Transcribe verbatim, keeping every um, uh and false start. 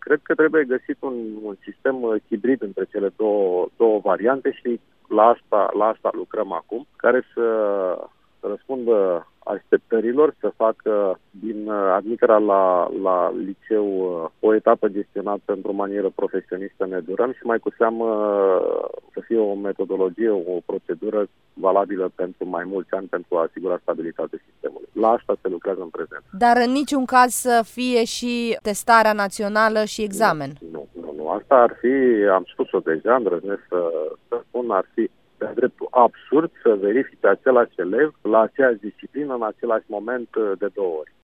Cred că trebuie găsit un, un sistem hibrid între cele două, două variante și la asta, la asta lucrăm acum, care să răspundă așteptărilor, să facă din admiterea la, la liceu o etapă gestionată într-o manieră profesionistă, ne durăm, și mai cu seamă să fie o metodologie, o procedură valabilă pentru mai mulți ani, pentru a asigura stabilitatea sistemului. La asta se lucrează în prezent. Dar în niciun caz să fie și testarea națională și examen? Nu, nu, nu. Asta ar fi, am spus-o deja, îndrăznesc să, să spun, ar fi de dreptul absurd să verifice același elev la aceeași disciplină în același moment de două ori.